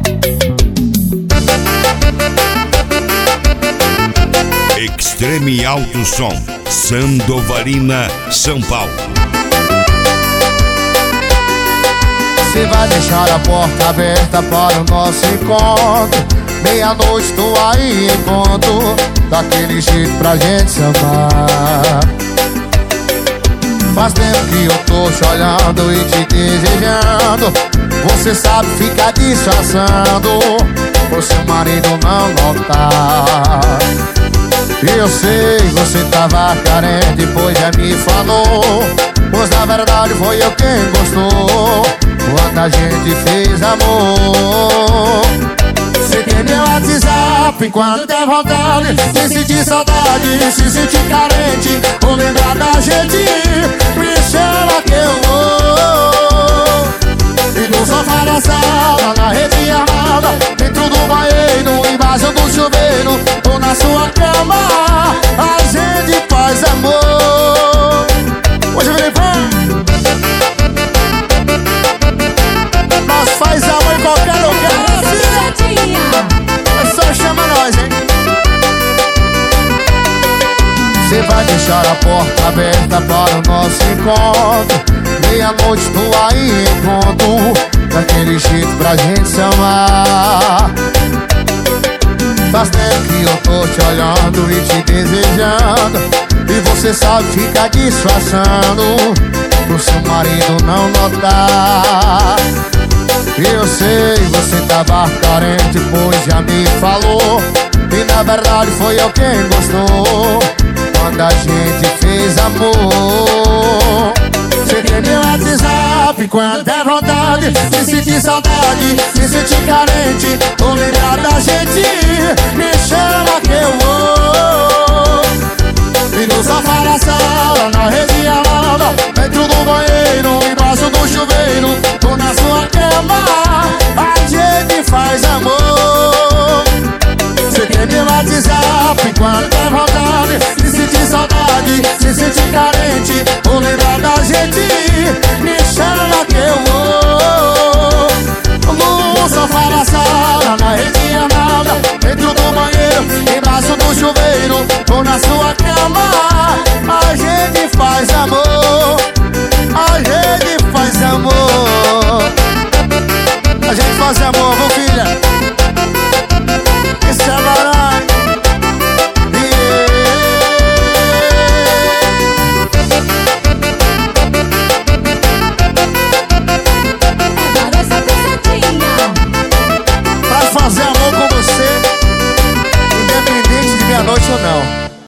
Extreme Alto Som, Sandovalina, São Paulo. Você vai deixar a porta aberta para o nosso encontro. Meia-noite tô aí em ponto, daquele jeito pra gente se amar. Faz tempo que eu tô te olhando e te desejando. Você sabe ficar disfarçando, por seu marido não notar. Eu sei, você tava carente, pois já me falou. Pois na verdade foi eu quem gostou, quando a gente fez amor. Você tem meu WhatsApp quando der vontade, se sentir saudade, se sentir carente, ou lembrar da gente, me chama que eu vou. E no sofá da sala, na rede armada, dentro do banheiro, embaixo do chuveiro, ou na sua cama, a gente faz amor. Hoje vem pra nós faz amor em qualquer lugar. É só chama nós, hein? Você vai deixar a porta aberta para o nosso encontro. Meia-noite tô aí em ponto, daquele jeito pra gente se amar. Faz tempo que eu tô te olhando e te desejando, e você sabe ficar disfarçando, pro seu marido não notar. Eu sei, você tava carente, pois já me falou. E na verdade foi eu quem gostou, quando a gente fez amor. Você tem meu WhatsApp quando der vontade, se sentir saudade, se sentir carente, ou lembrar da gente, me chama que eu vou. E no sofá da sala, na rede armada, dentro do banheiro, embaixo do chuveiro, ou na sua cama, a gente faz amor. Você tem meu WhatsApp quando der vontade, se sentir saudade, se sentir carente, ou lembrar da gente, me chama que eu vou. No sofá da sala, na rede armada, dentro do banheiro, embaixo do chuveiro, ou na sua cama, a gente faz amor. A gente faz amor. A gente faz amor, viu, filha? Esse é barulho. Pra fazer amor com você, independente de meia-noite ou não.